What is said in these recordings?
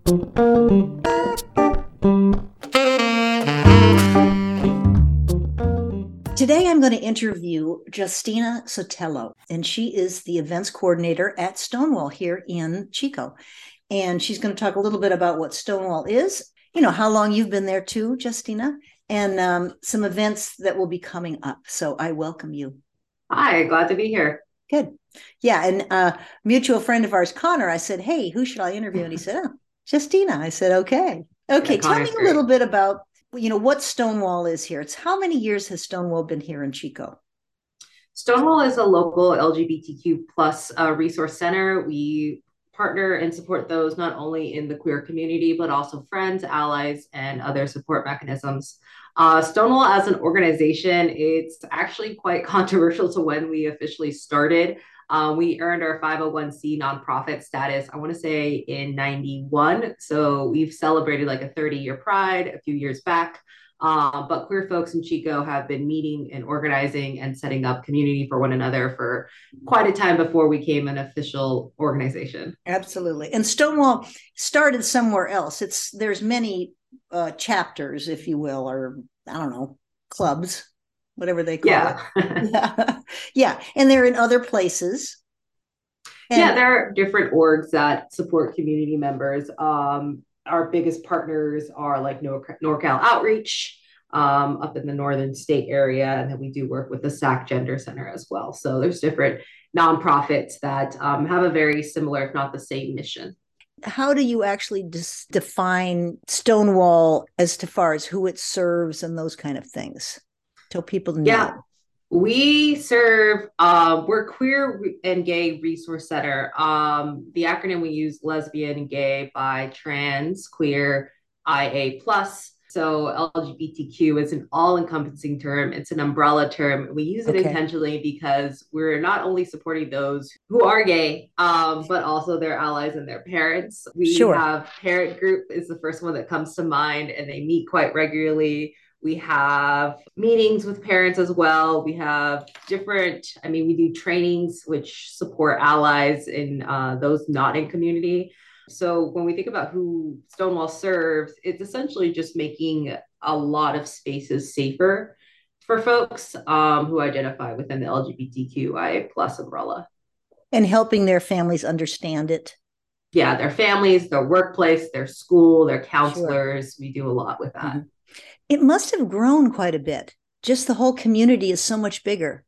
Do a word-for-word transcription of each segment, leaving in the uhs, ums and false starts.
Today, I'm going to interview Justina Sotelo, and she is the events coordinator at Stonewall here in Chico. And she's going to talk a little bit about what Stonewall is, you know, how long you've been there too, Justina, and um, some events that will be coming up. So I welcome you. Hi, glad to be here. Good. Yeah. And a uh, mutual friend of ours, Connor, I said, hey, who should I interview? And he said, oh, Justina. I said, okay. Yeah, Okay. Tell me Connor's a little great. bit about you know what Stonewall is here. It's how many years has Stonewall been here in Chico? Stonewall is a local L G B T Q plus uh, resource center. We partner and support those not only in the queer community, but also friends, allies, and other support mechanisms. Uh, Stonewall as an organization, it's actually quite controversial to when we officially started. Uh, we earned our five oh one c nonprofit status, I want to say in ninety-one. So we've celebrated like a thirty year pride a few years back. Uh, but queer folks in Chico have been meeting and organizing and setting up community for one another for quite a time before we became an official organization. Absolutely. And Stonewall started somewhere else. It's there's many uh, chapters, if you will, or I don't know, clubs, whatever they call it. Yeah. Yeah. Yeah. And they're in other places. Yeah, And there are different orgs that support community members. Um, our biggest partners are like Nor- NorCal Outreach um, up in the northern state area, and then we do work with the S A C Gender Center as well. So there's different nonprofits that um, have a very similar, if not the same, mission. how do you actually dis- define Stonewall as to far as who it serves and those kind of things? So people Yeah, know. we serve, uh, we're queer and gay resource center. Um, the acronym we use lesbian, gay, bi, trans, queer, I A plus. So L G B T Q is an all-encompassing term. It's an umbrella term. We use it Okay. intentionally because we're not only supporting those who are gay, um, but also their allies and their parents. We Sure. have parent group is the first one that comes to mind, and they meet quite regularly. We have meetings with parents as well. We have different, I mean, we do trainings which support allies in uh, those not in community. So when we think about who Stonewall serves, it's essentially just making a lot of spaces safer for folks um, who identify within the L G B T Q I A plus umbrella. And helping their families understand it. Yeah, their families, their workplace, their school, their Sure. counselors. We do a lot with that. Mhm. It must have grown quite a bit. Just the whole community is so much bigger.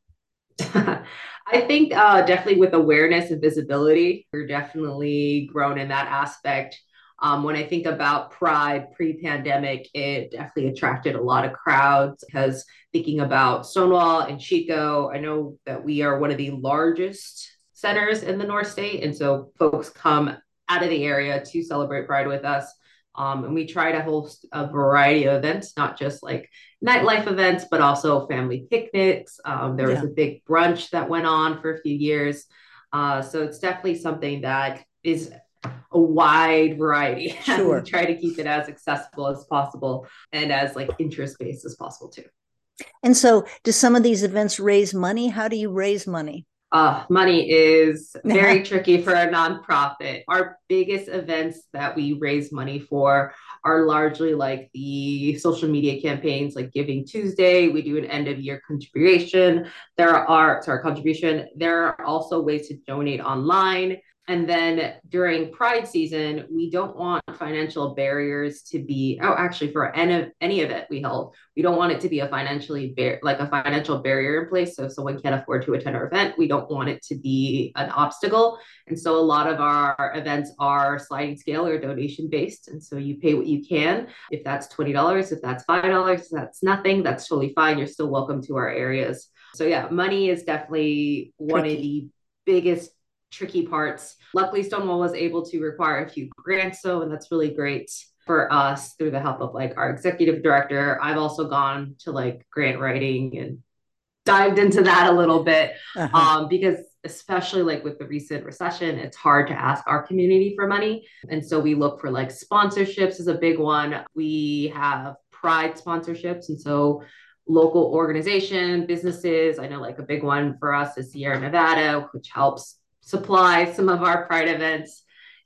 I think uh, definitely with awareness and visibility, we're definitely grown in that aspect. Um, when I think about Pride pre-pandemic, it definitely attracted a lot of crowds because thinking about Stonewall and Chico, I know that we are one of the largest centers in the North State. And so folks come out of the area to celebrate Pride with us. Um, and we try to host a variety of events, not just like nightlife events, but also family picnics. Um, there was Yeah, a big brunch that went on for a few years. Uh, so it's definitely something that is a wide variety. And we sure. try to keep it as accessible as possible and as like interest based as possible too. And so, do some of these events raise money? How do you raise money? Uh, money is very tricky for a nonprofit. Our biggest events that we raise money for are largely like the social media campaigns, like Giving Tuesday. We do an end of year contribution. There are, sorry, contribution. There are also ways to donate online. And then during Pride season, we don't want financial barriers to be, oh, actually, for any, any event we hold, we don't want it to be a financially bar- like a financial barrier in place. So if someone can't afford to attend our event, we don't want it to be an obstacle. And so a lot of our events are sliding scale or donation based. And so you pay what you can. If that's twenty dollars, if that's five dollars, if that's nothing, that's totally fine. You're still welcome to our areas. So yeah, money is definitely one of Tricky. the biggest tricky parts. Luckily, Stonewall was able to require a few grants, so and that's really great for us through the help of like our executive director. I've also gone to like grant writing and dived into that a little bit Uh-huh. um, because especially like with the recent recession, it's hard to ask our community for money. And so we look for like sponsorships is a big one. We have pride sponsorships. And so local organization, businesses, I know like a big one for us is Sierra Nevada, which helps supply some of our pride events.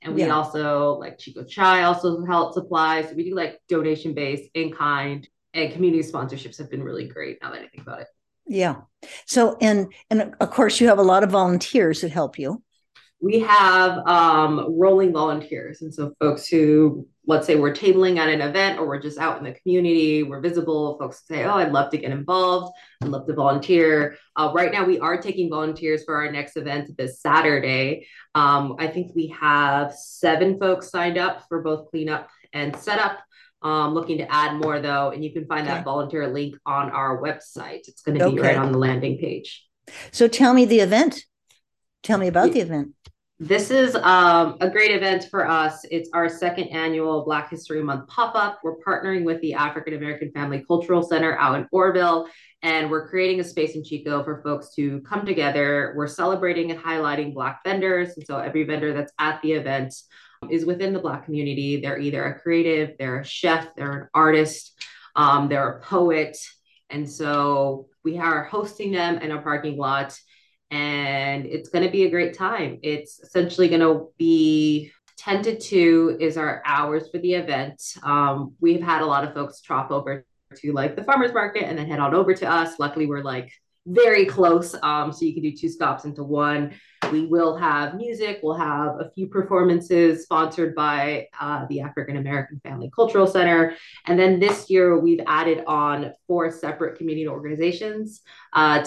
And we Yeah. also, like Chico Chai also help supplies. So we do like donation based, in kind, and community sponsorships have been really great now that I think about it. Yeah. So, and and of course, you have a lot of volunteers that help you. We have um, rolling volunteers. And so folks who, let's say we're tabling at an event or we're just out in the community, we're visible, folks say, oh, I'd love to get involved. I'd love to volunteer. Uh, right now, we are taking volunteers for our next event this Saturday. Um, I think we have seven folks signed up for both cleanup and setup. Um, looking to add more though, and you can find Okay. that volunteer link on our website. It's going to be Okay. right on the landing page. So tell me the event. Tell me about the event. This is um, a great event for us. It's our second annual Black History Month pop-up. We're partnering with the African American Family Cultural Center out in Oroville, and we're creating a space in Chico for folks to come together. We're celebrating and highlighting Black vendors, and so every vendor that's at the event is within the Black community. They're either a creative, they're a chef, they're an artist, um, they're a poet, and so we are hosting them in a parking lot. And it's going to be a great time. It's essentially going to be ten to two is our hours for the event. Um, we've had a lot of folks drop over to like the farmer's market and then head on over to us. Luckily, we're like very close. Um, so you can do two stops into one. We will have music. We'll have a few performances sponsored by uh, the African American Family Cultural Center. And then this year, we've added on four separate community organizations uh,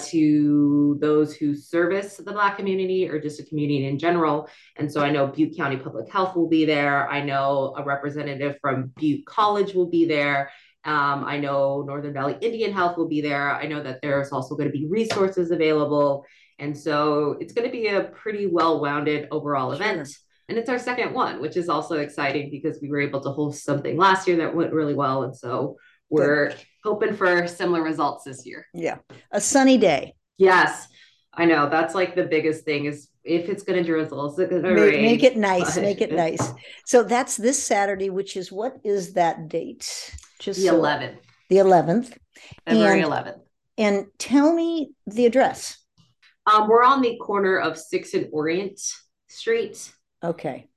to those who service the Black community or just a community in general. And so I know Butte County Public Health will be there. I know a representative from Butte College will be there. Um, I know Northern Valley Indian Health will be there. I know that there's also going to be resources available. And so it's going to be a pretty well-rounded overall Sure. event. And it's our second one, which is also exciting because we were able to host something last year that went really well. And so we're Good. hoping for similar results this year. Yeah. A sunny day. Yes. I know. That's like the biggest thing is if it's going to drizzle, is it going to make, rain? Make it nice. But... Make it nice. So that's this Saturday, which is, what is that date? Just the eleventh. So, the eleventh. February and, eleventh. And tell me the address. Um, we're on the corner of sixth and Orient Street. Okay.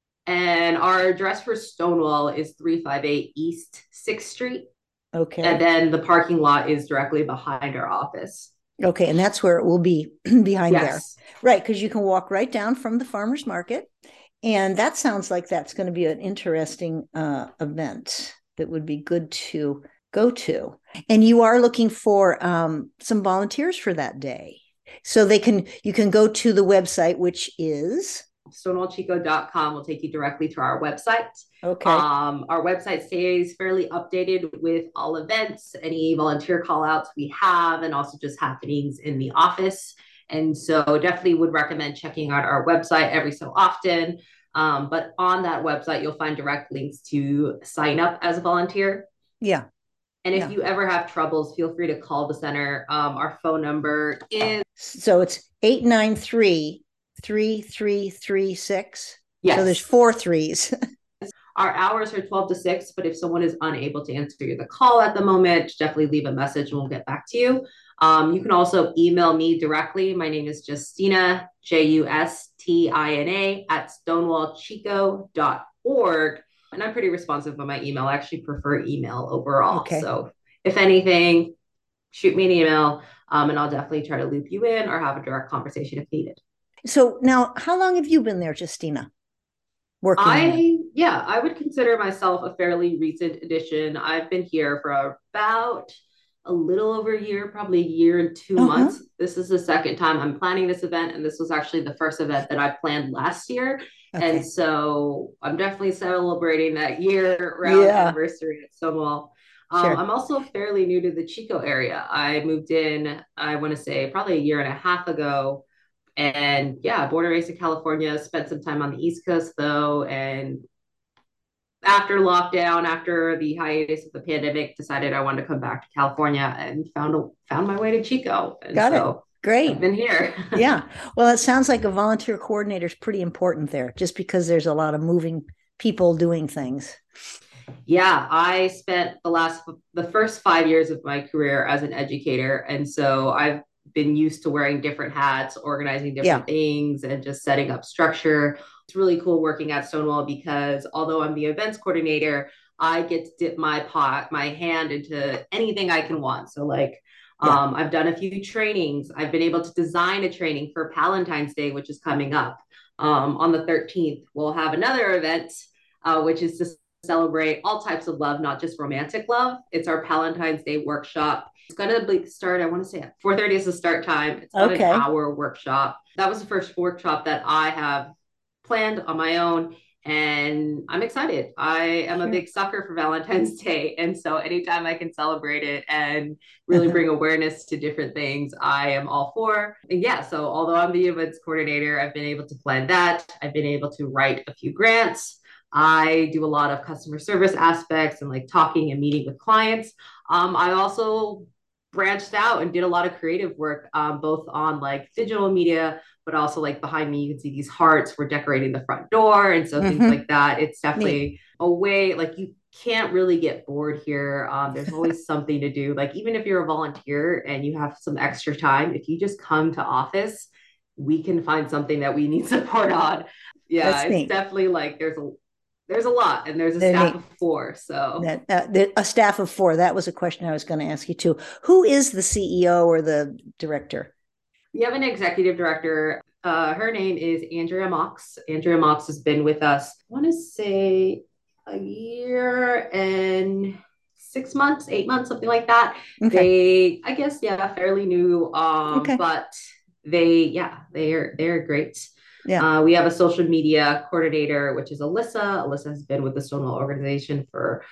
And our address for Stonewall is three fifty-eight East sixth Street. Okay. And then the parking lot is directly behind our office. Okay. And that's where it will be, behind yes. there. Right. Because you can walk right down from the farmer's market. And that sounds like that's going to be an interesting uh, event that would be good to go to. And you are looking for um, some volunteers for that day. So they can, you can go to the website, which is stonewall chico dot com will take you directly to our website. Okay. Um, our website stays fairly updated with all events, any volunteer call outs we have, and also just happenings in the office. And so definitely would recommend checking out our website every so often. Um, but on that website, you'll find direct links to sign up as a volunteer. Yeah. And if yeah. you ever have troubles, feel free to call the center. Um, our phone number is... So it's eight nine three, three three three six. Yes. So there's four threes. Our hours are twelve to six, but if someone is unable to answer the call at the moment, definitely leave a message and we'll get back to you. Um, you can also email me directly. My name is Justina, J U S T I N A, at stonewall chico dot org. And I'm pretty responsive on my email. I actually prefer email overall. Okay. So if anything, shoot me an email um, and I'll definitely try to loop you in or have a direct conversation if needed. So now, how long have you been there, Justina? Working I, there? yeah, I would consider myself a fairly recent addition. I've been here for about a little over a year, probably a year and two uh-huh. months. This is the second time I'm planning this event. And this was actually the first event that I planned last year. Okay. And so I'm definitely celebrating that year round yeah. anniversary at Stonewall. Um, sure. I'm also fairly new to the Chico area. I moved in, I want to say probably a year and a half ago. And yeah, born and raised in California, spent some time on the East Coast though. And after lockdown, after the hiatus of the pandemic, decided I wanted to come back to California and found a, found my way to Chico. And Got so it. Great. I've been here. Yeah. Well, it sounds like a volunteer coordinator is pretty important there, just because there's a lot of moving people doing things. Yeah, I spent the last, the first five years of my career as an educator. And so I've been used to wearing different hats, organizing different yeah. things, and just setting up structure. It's really cool working at Stonewall because although I'm the events coordinator, I get to dip my pot, my hand into anything I can want. So like, Yeah. um, I've done a few trainings. I've been able to design a training for Valentine's Day, which is coming up um, on the thirteenth. We'll have another event, uh, which is to celebrate all types of love, not just romantic love. It's our Valentine's Day workshop. It's going to start, I want to say at four thirty is the start time. It's about Okay. an hour workshop. That was the first workshop that I have planned on my own. And I'm excited. I am a big sucker for Valentine's Day. And so anytime I can celebrate it and really bring awareness to different things, I am all for. And yeah, so although I'm the events coordinator, I've been able to plan that. I've been able to write a few grants. I do a lot of customer service aspects and like talking and meeting with clients. Um, I also branched out and did a lot of creative work, um, both on like digital media, but also like behind me, you can see these hearts. We're decorating the front door. And so mm-hmm. things like that. It's definitely Neat. a way, like you can't really get bored here. Um, there's always something to do. Like even if you're a volunteer and you have some extra time, if you just come to office, we can find something that we need support on. Yeah, That's it's neat. definitely like there's a There's a lot, and there's a They're staff neat. of four. So that, uh, the, a staff of four. That was a question I was going to ask you too. Who is the C E O or the director? We have an executive director. Uh, her name is Andrea Mox. Andrea Mox has been with us, I want to say a year and six months, eight months, something like that. Okay. They, I guess, yeah, fairly new. Um, okay. But they, yeah, they're they're great. Yeah. Uh, we have a social media coordinator, which is Alyssa. Alyssa has been with the Stonewall organization for,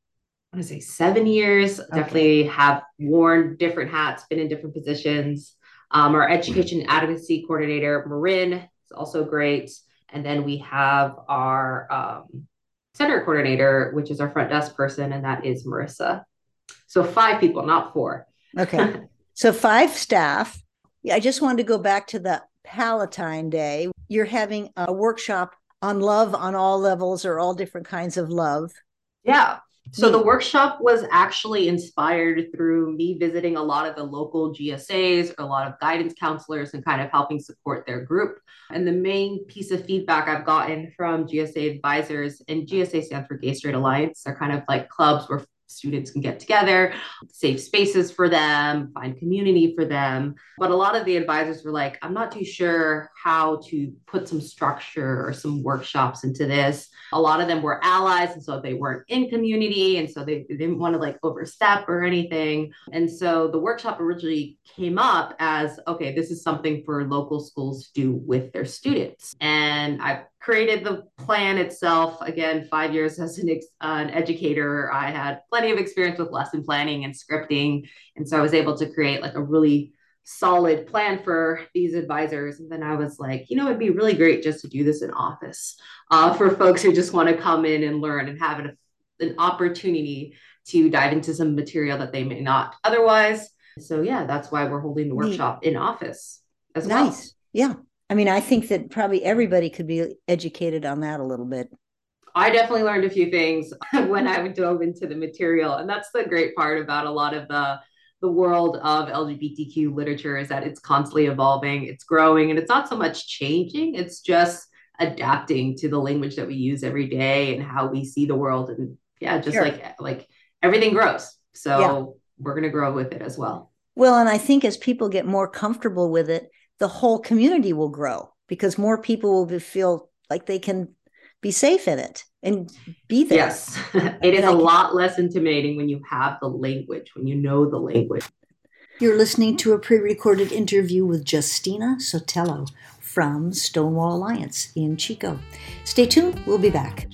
I want to say seven years. Okay. Definitely have worn different hats, been in different positions. Um, our education advocacy coordinator, Marin, is also great. And then we have our um, center coordinator, which is our front desk person, and that is Marissa. So five people, not four. Okay. So five staff. Yeah, I just wanted to go back to the Palatine Day. You're having a workshop on love on all levels or all different kinds of love. Yeah. So the workshop was actually inspired through me visiting a lot of the local G S As, a lot of guidance counselors, and kind of helping support their group. And the main piece of feedback I've gotten from G S A advisors, and G S A stands for Gay Straight Alliance, they're kind of like clubs where students can get together, safe spaces for them, find community for them. But a lot of the advisors were like, I'm not too sure how to put some structure or some workshops into this. A lot of them were allies, and so they weren't in community, and so they, they didn't want to like overstep or anything. And so the workshop originally came up as, okay, this is something for local schools to do with their students. And I created the plan itself. Again, five years as an, ex- uh, an educator, I had plenty of experience with lesson planning and scripting. And so I was able to create like a really solid plan for these advisors. And then I was like, you know, it'd be really great just to do this in office uh, for folks who just want to come in and learn and have an, an opportunity to dive into some material that they may not otherwise. So yeah, that's why we're holding the workshop Neat. in office as well. Nice. Yeah. I mean, I think that probably everybody could be educated on that a little bit. I definitely learned a few things when I dove into the material. And that's the great part about a lot of the, the world of L G B T Q literature is that it's constantly evolving, it's growing, and it's not so much changing, it's just adapting to the language that we use every day and how we see the world. And yeah, just sure. like, like everything grows. So yeah. we're going to grow with it as well. Well, and I think as people get more comfortable with it, the whole community will grow because more people will be, feel like they can be safe in it and be there. Yes, it is a lot less intimidating when you have the language, when you know the language. You're listening to a pre-recorded interview with Justina Sotelo from Stonewall Alliance in Chico. Stay tuned. We'll be back.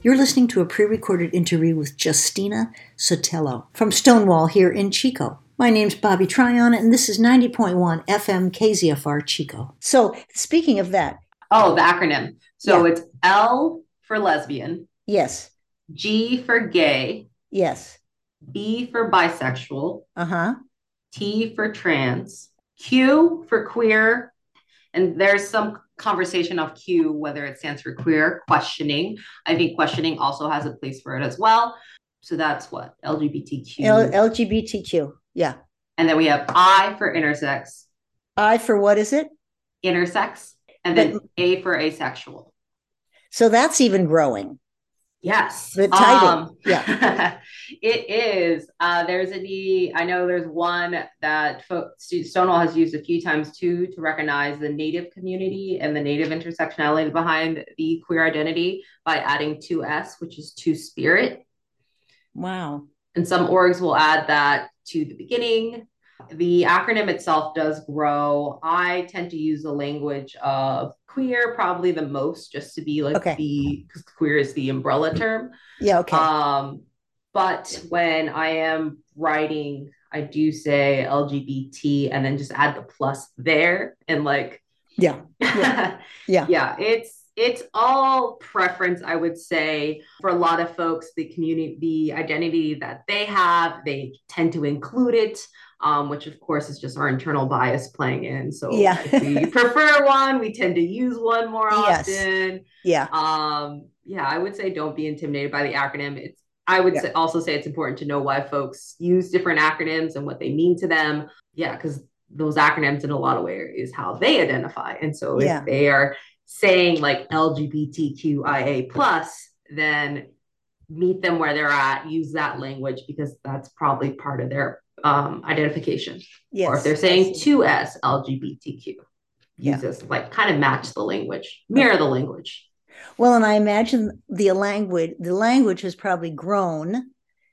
You're listening to a pre-recorded interview with Justina Sotelo from Stonewall here in Chico. My name's Bobby Tryon, and this is ninety point one F M K Z F R Chico. So, speaking of that. Oh, the acronym. So yeah. It's L for lesbian. Yes. G for gay. Yes. B for bisexual. Uh-huh. T for trans. Q for queer. And there's some conversation of Q, whether it stands for queer, questioning. I think questioning also has a place for it as well. So that's what? L G B T Q. L- L G B T Q, yeah. And then we have I for intersex. I for what is it? Intersex. And then but, A for asexual. So that's even growing. Yes. The title. Um, yeah. It is. Uh, there's a, I know there's one that Stonewall has used a few times too to recognize the Native community and the Native intersectionality behind the queer identity by adding two S, which is two spirit. Wow. And some orgs will add that to the beginning. The acronym itself does grow. I tend to use the language of queer probably the most, just to be like okay. the, because queer is the umbrella term. Yeah, okay. Um, but when I am writing, I do say L G B T and then just add the plus there. And like, yeah, yeah, yeah. yeah, it's, it's all preference, I would say. For a lot of folks, the community, the identity that they have, they tend to include it. Um, which of course is just our internal bias playing in. So yeah. if we prefer one, we tend to use one more yes. often. Yeah. Um, yeah, I would say don't be intimidated by the acronym. It's, I would yeah. say, also say it's important to know why folks use different acronyms and what they mean to them. Yeah, because those acronyms in a lot of ways is how they identify. And so yeah. if they are saying like L G B T Q I A plus, then meet them where they're at, use that language because that's probably part of their um identification. Yes, or if they're saying two S L G B T Q, use this yeah. like kind of match the language, mirror okay. the language. Well, and I imagine the language the language has probably grown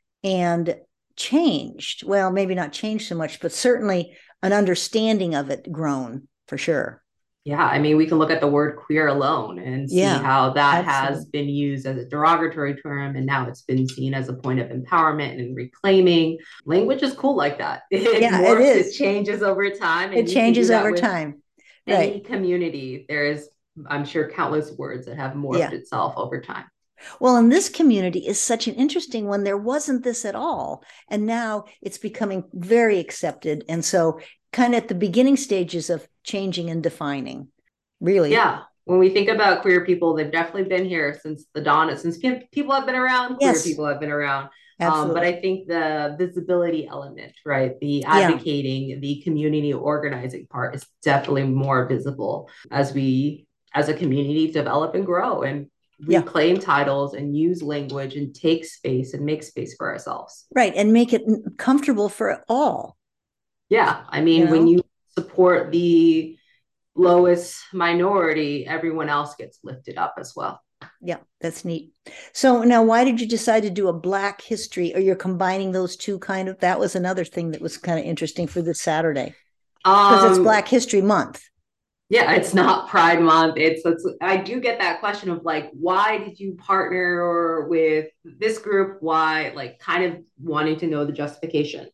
and changed. Well, maybe not changed so much, but certainly an understanding of it grown for sure. Yeah, I mean, we can look at the word queer alone and see yeah, how that absolutely. has been used as a derogatory term, and now it's been seen as a point of empowerment and reclaiming. Language is cool like that. It yeah, morphs, it is. It changes over time. And it changes over time. Any right. community, there is, I'm sure, countless words that have morphed yeah. itself over time. Well, and this community is such an interesting one. There wasn't this at all. And now it's becoming very accepted. And so kind of at the beginning stages of changing and defining, really. Yeah. When we think about queer people, they've definitely been here since the dawn, since people have been around, yes. queer people have been around. Um, but I think the visibility element, right? The advocating, yeah. the community organizing part is definitely more visible as we, as a community, develop and grow and reclaim yeah. titles and use language and take space and make space for ourselves. Right. And make it comfortable for all. Yeah. I mean, you know? When you support the lowest minority, everyone else gets lifted up as well. Yeah, that's neat. So now why did you decide to do a Black history, or you're combining those two kind of? That was another thing that was kind of interesting for this Saturday. Because um, it's Black History Month. Yeah, it's not Pride Month. It's, it's I do get that question of like, why did you partner with this group? Why, like, kind of wanting to know the justification.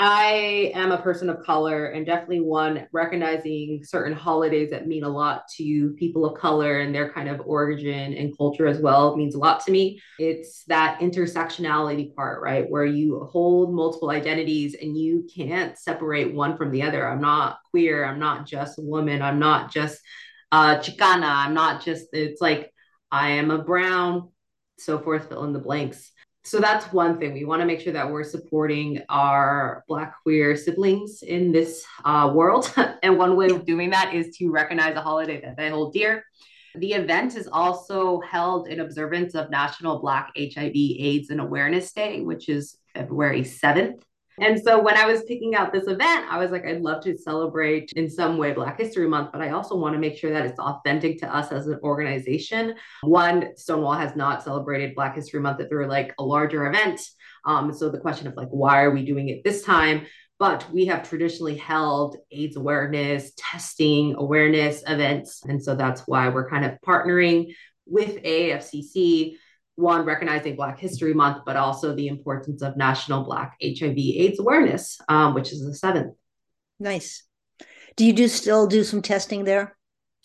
I am a person of color, and definitely one recognizing certain holidays that mean a lot to people of color and their kind of origin and culture as well means a lot to me. It's that intersectionality part, right? Where you hold multiple identities and you can't separate one from the other. I'm not queer. I'm not just a woman. I'm not just uh, Chicana. I'm not just, it's like, I am a brown, so forth, fill in the blanks. So that's one thing. We want to make sure that we're supporting our Black queer siblings in this uh, world. And one way of doing that is to recognize a holiday that they hold dear. The event is also held in observance of National Black H I V AIDS and Awareness Day, which is February seventh. And so when I was picking out this event, I was like, I'd love to celebrate in some way Black History Month, but I also want to make sure that it's authentic to us as an organization. One, Stonewall has not celebrated Black History Month through like a larger event. Um, so the question of like, why are we doing it this time? But we have traditionally held AIDS awareness, testing awareness events. And so that's why we're kind of partnering with A A F C C one, recognizing Black History Month, but also the importance of National Black H I V AIDS Awareness, um, which is the seventh. Nice. Do you do still do some testing there?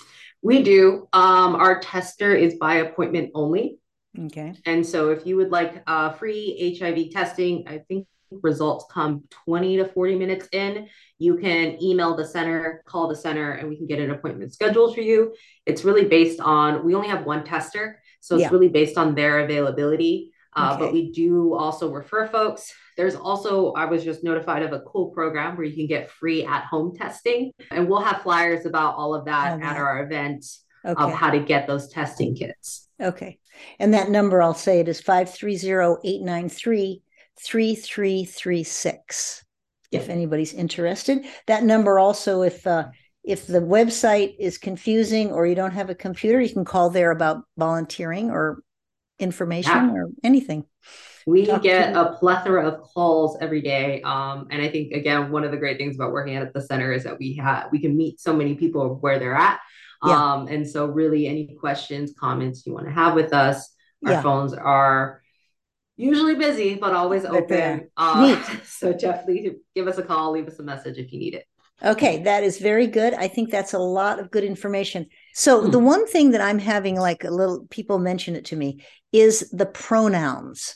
We do. Um, our tester is by appointment only. Okay. And so if you would like uh, free H I V testing, I think results come twenty to forty minutes in. You can email the center, call the center, and we can get an appointment scheduled for you. It's really based on, we only have one tester, so it's Yeah. really based on their availability. Uh, Okay. But we do also refer folks. There's also, I was just notified of a cool program where you can get free at-home testing. And we'll have flyers about all of that, All at that. our event Okay. of how to get those testing kits. Okay. And that number, I'll say it is five three zero, eight nine three, three three three six. If Yeah. anybody's interested. That number also, if uh, if the website is confusing or you don't have a computer, you can call there about volunteering or information Yeah. or anything. We Talk get to- a plethora of calls every day. Um, and I think, again, one of the great things about working at the center is that we have, we can meet so many people where they're at. Yeah. Um, and so really any questions, comments you want to have with us, our Yeah. phones are usually busy, but always But they are. open. Uh, Neat. so definitely give us a call, leave us a message if you need it. Okay, that is very good. I think that's a lot of good information. So Hmm. the one thing that I'm having, like a little, people mention it to me, is the pronouns.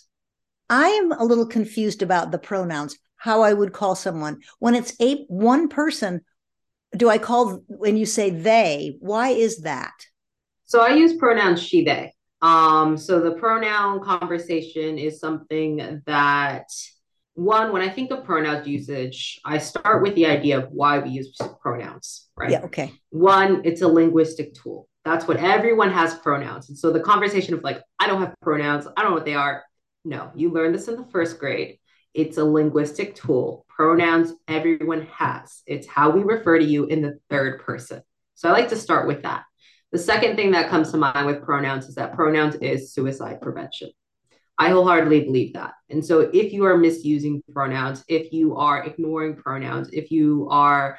I am a little confused about the pronouns, how I would call someone. When it's a one person, do I call, when you say they, why is that? So I use pronouns she, they. Um, so the pronoun conversation is something that, one, when I think of pronouns usage, I start with the idea of why we use pronouns, right? Yeah, okay. One, it's a linguistic tool. That's what everyone has pronouns. And so the conversation of like, I don't have pronouns, I don't know what they are. No, you learned this in the first grade. It's a linguistic tool. Pronouns everyone has. It's how we refer to you in the third person. So I like to start with that. The second thing that comes to mind with pronouns is that pronouns is suicide prevention. I wholeheartedly believe that. And so if you are misusing pronouns, if you are ignoring pronouns, if you are,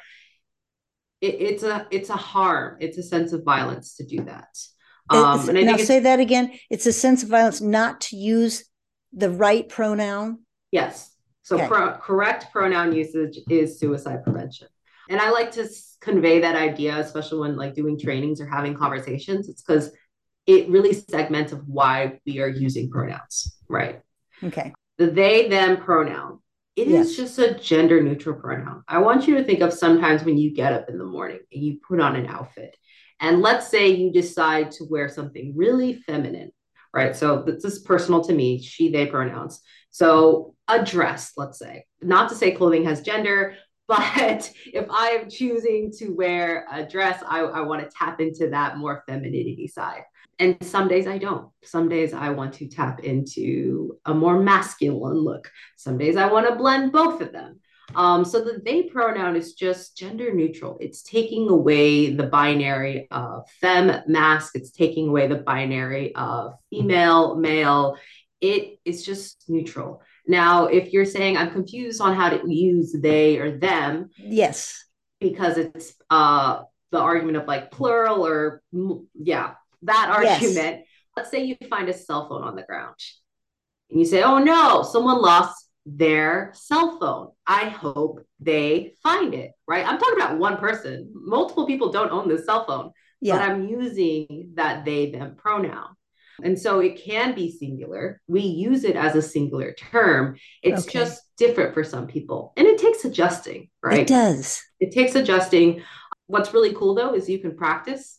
it, it's a it's a harm. It's a sense of violence to do that. Um, and I now think say that again. It's a sense of violence not to use the right pronoun. Yes. So okay. pro- correct pronoun usage is suicide prevention. And I like to convey that idea, especially when like doing trainings or having conversations. It's because it really segments of why we are using pronouns, right? Okay. The they, them pronoun. It yes. is just a gender neutral pronoun. I want you to think of sometimes when you get up in the morning and you put on an outfit. And let's say you decide to wear something really feminine, right? So this is personal to me, she, they pronouns. So a dress, let's say, not to say clothing has gender, but if I am choosing to wear a dress, I, I want to tap into that more femininity side. And some days I don't. Some days I want to tap into a more masculine look. Some days I want to blend both of them. Um, so the they pronoun is just gender neutral. It's taking away the binary of femme, masc. It's taking away the binary of female, male. It is just neutral. Now, if you're saying I'm confused on how to use they or them. Yes. Because it's uh, the argument of like plural or yeah, that argument. Yes. Let's say you find a cell phone on the ground and you say, oh no, someone lost their cell phone. I hope they find it, right? I'm talking about one person. Multiple people don't own this cell phone, yeah. but I'm using that they, them pronoun. And so it can be singular. We use it as a singular term. It's okay. just different for some people. And it takes adjusting, right? It does. It takes adjusting. What's really cool though, is you can practice.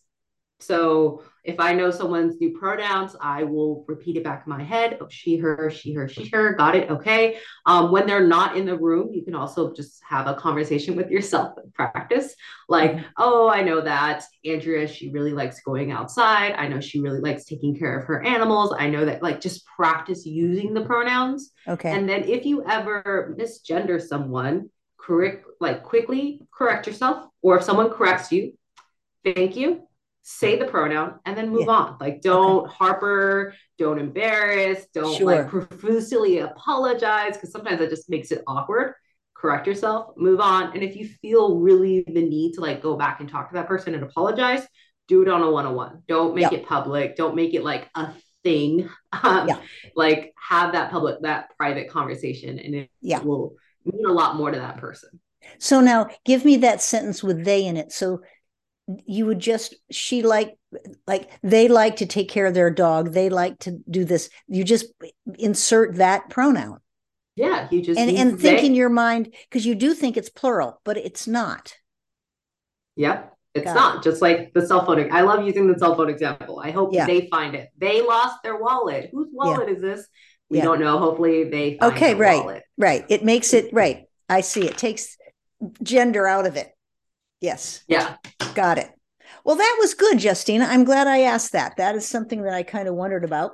So if I know someone's new pronouns, I will repeat it back in my head. Oh, she, her, she, her, she, her. Got it. Okay. Um, when they're not in the room, you can also just have a conversation with yourself and practice. Like, mm-hmm. oh, I know that Andrea, she really likes going outside. I know she really likes taking care of her animals. I know that, like, just practice using the pronouns. Okay. And then if you ever misgender someone, correct, like quickly correct yourself. Or if someone corrects you, thank you. Say the pronoun and then move yeah. on. Like, don't okay. harper, don't embarrass, don't sure. like profusely apologize, because sometimes that just makes it awkward. Correct yourself, move on. And if you feel really the need to like go back and talk to that person and apologize, do it on a one-on-one. Don't make yep. it public. Don't make it like a thing, um, Yeah. like have that public, that private conversation, and it Yeah. will mean a lot more to that person. So now give me that sentence with they in it. So you would just, she like, like they like to take care of their dog. They like to do this. You just insert that pronoun. Yeah, you just And, need and to think say, in your mind, because you do think it's plural, but it's not. yep. It's Got not it. just like the cell phone. I love using the cell phone example. I hope Yeah. they find it. They lost their wallet. Whose Yeah. wallet is this? We Yeah. don't know. Hopefully they find Okay, their right. wallet. Right. It makes it right. I see. It takes gender out of it. Yes. Yeah. Got it. Well, that was good, Justina. I'm glad I asked that. That is something that I kind of wondered about.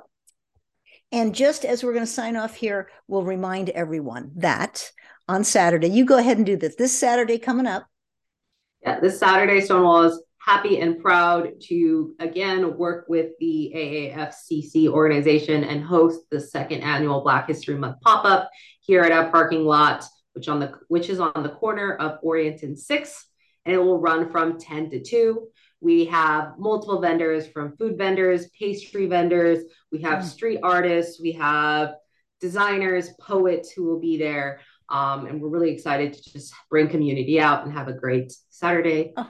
And just as we're going to sign off here, we'll remind everyone that on Saturday, you go ahead and do this. This Saturday coming up. Yeah, this Saturday, Stonewall is happy and proud to again work with the A A F C C organization and host the second annual Black History Month pop-up here at our parking lot, which on the which is on the corner of Orient and sixth, and it will run from ten to two. We have multiple vendors, from food vendors, pastry vendors. We have mm. street artists. We have designers, poets who will be there. Um, and we're really excited to just bring community out and have a great Saturday. Oh,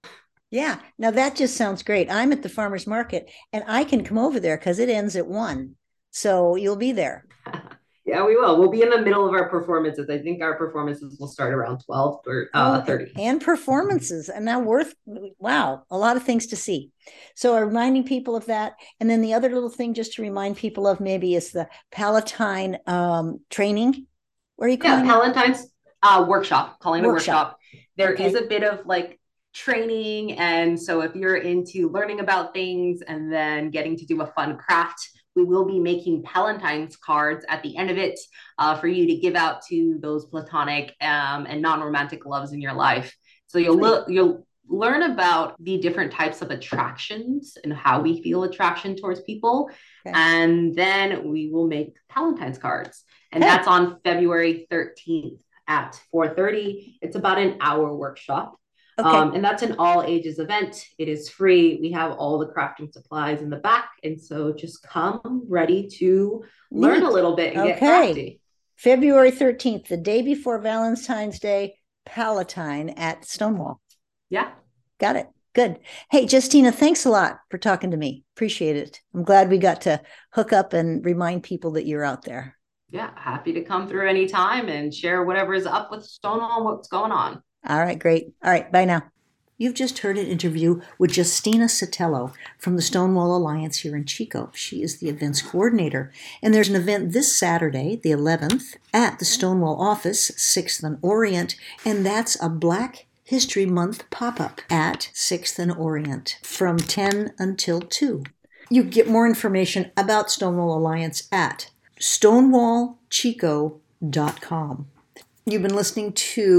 yeah. Now that just sounds great. I'm at the farmer's market and I can come over there because it ends at one. So you'll be there. Yeah, we will. We'll be in the middle of our performances. I think our performances will start around twelve or uh, oh, thirty. And performances. And now worth, wow, a lot of things to see. So I'm reminding people of that. And then the other little thing just to remind people of maybe is the Palatine um, training. What are you calling yeah, Palatine's uh, workshop, calling it workshop. a workshop. There okay. is a bit of like training. And so if you're into learning about things and then getting to do a fun craft, we will be making Palatine's cards at the end of it uh, for you to give out to those platonic um, and non-romantic loves in your life. So you'll lo- you'll learn about the different types of attractions and how we feel attraction towards people. Okay. And then we will make Palatine's cards. And hey. That's on February thirteenth at four thirty. It's about an hour workshop. Okay. Um, and that's an all ages event. It is free. We have all the crafting supplies in the back. And so just come ready to learn Neat. A little bit and okay. get crafty. February thirteenth, the day before Valentine's Day, Palatine at Stonewall. Yeah. Got it. Good. Hey, Justina, thanks a lot for talking to me. Appreciate it. I'm glad we got to hook up and remind people that you're out there. Yeah. Happy to come through anytime and share whatever is up with Stonewall and what's going on. All right, great. All right, bye now. You've just heard an interview with Justina Sotelo from the Stonewall Alliance here in Chico. She is the events coordinator. And there's an event this Saturday, the eleventh, at the Stonewall office, sixth and Orient, and that's a Black History Month pop-up at sixth and Orient from ten until two. You can get more information about Stonewall Alliance at stonewall chico dot com. You've been listening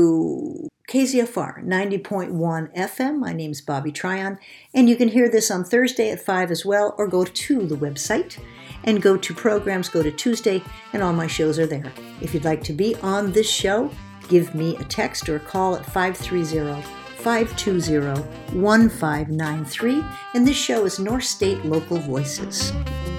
to K Z F R ninety point one F M. My name's Bobby Tryon, and you can hear this on Thursday at five as well, or go to the website and go to programs, go to Tuesday, and all my shows are there. If you'd like to be on this show, give me a text or a call at five three zero, five two zero, one five nine three, and this show is North State Local Voices.